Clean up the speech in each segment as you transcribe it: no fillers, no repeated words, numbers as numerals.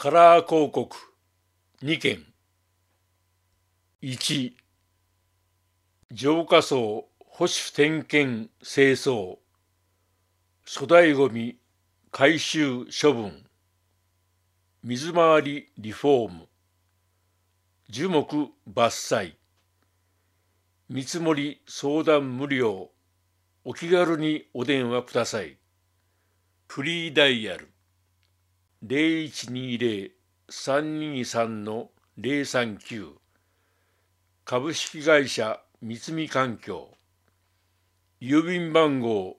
カラー広告2件。1、浄化槽保守点検清掃、粗大ごみ回収処分、水回りリフォーム、樹木伐採、見積もり相談無料、お気軽にお電話ください。フリーダイヤル0120-323-039、株式会社三見環境、郵便番号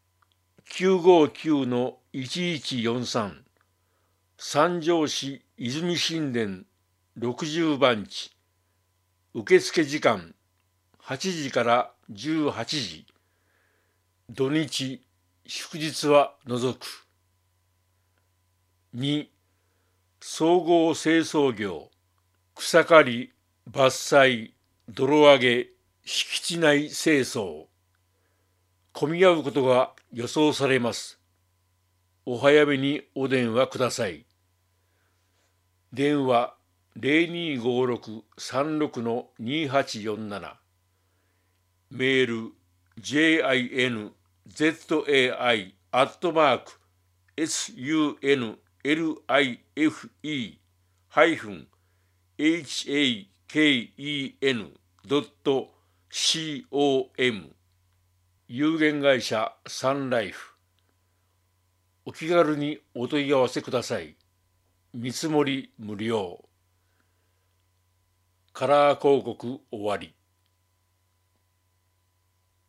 959-1143、三条市泉新田60番地、受付時間8時から18時、土日祝日は除く。2、総合清掃業、草刈り、伐採、泥上げ、敷地内清掃。混み合うことが予想されます。お早めにお電話ください。電話0256-36-2847、メール junlife-haken.com、 有限会社サンライフ。お気軽にお問い合わせください。見積もり無料。カラー広告終わり。